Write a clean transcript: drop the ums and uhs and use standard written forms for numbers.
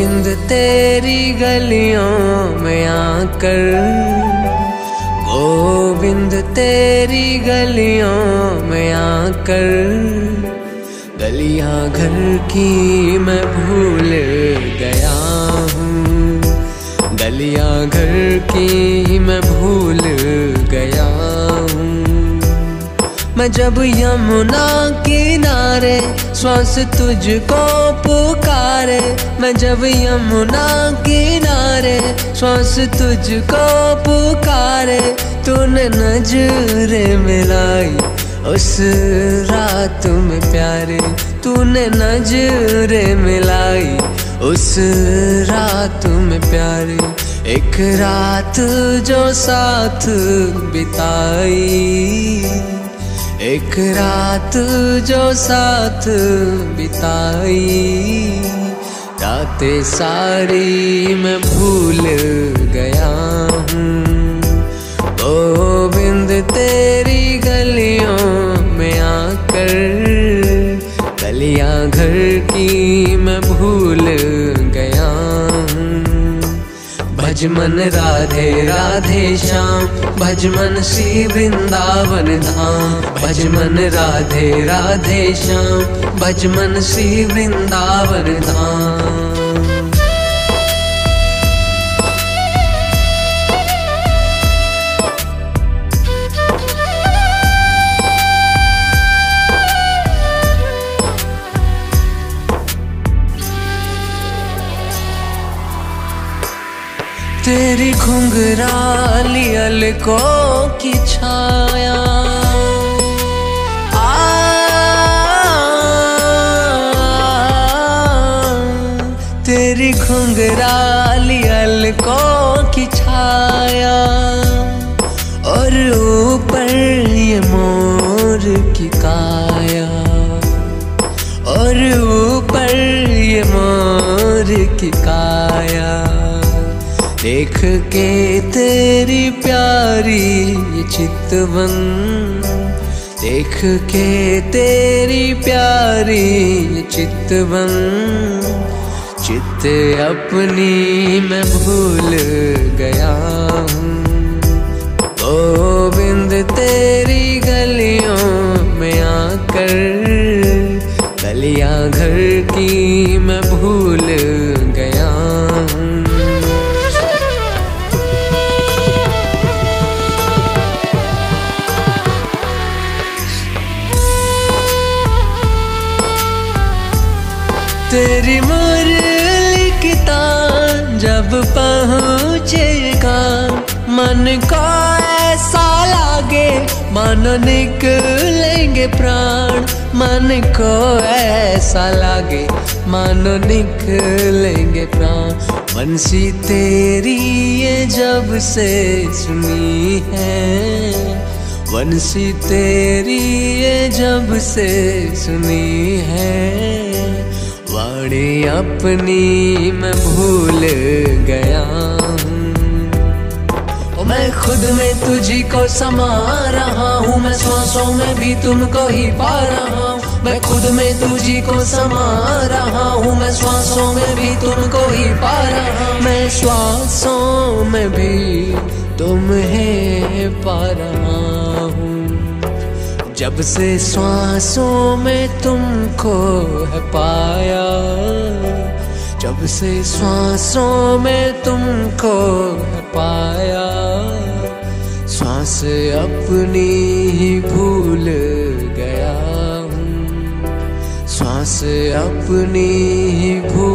गोविंद तेरी गलियों में आकर, गोविंद तेरी गलियों में आकर, गलियां घर की मैं भूल गया हूँ, गलियां घर की मैं भूल गया हूँ। मैं जब यमुना किनारे श्वास तुझको पुकारे, मैं जब यमुना किनारे श्वास तुझको पुकारे, तूने नजरें मिलाई उस रात में प्यारे, तूने नजरें मिलाई उस रात में प्यारे। एक रात जो साथ बिताई, एक रात जो साथ बिताई, रातें सारी मैं भूल गया हूँ। गोविंद तेरी गलियों में आकर, गलियां घर की मैं भूल गया हूँ। भज मन राधे राधे श्याम, भज मन श्री वृंदावन धाम, भज मन राधे राधे श्याम, भज मन श्री वृंदावन धाम। तेरी घुंघराली अलकों की छाया, तेरी घुंघराली अलकों की छाया, और ऊपर ये मोर की काया, और ऊपर ये मोर की काया। देख के तेरी प्यारी ये चितवन, देख के तेरी प्यारी ये चितवन, चित्त अपनी मैं भूल गया हूँ। गोविंद तेरी गलियों में आकर, गलियां घर की मैं भूल गया हूँ। तेरी मुरली की तान जब पहुँचेगा, मन को ऐसा लागे मानो निकलेंगे प्राण, मन को ऐसा लागे मानो निकलेंगे प्राण। बंसी तेरी ये जब से सुनी है, बंसी तेरी ये जब से सुनी है, वाणी अपनी मैं भूल गया हूँ। मैं खुद में तुझी को समा रहा हूँ, मैं सांसों में भी तुमको ही पा रहा हूँ। मैं खुद में तुझी को समा रहा हूँ, मैं सांसों में भी तुमको ही पा रहा हूँ। मैं श्वासों में भी तुम्हें पा रहा हूँ, जब से श्वासों में तुमको है पाया, जब से श्वासों में तुमको है पाया। श्वास अपनी ही भूल गया हूँ, श्वास अपनी ही भूल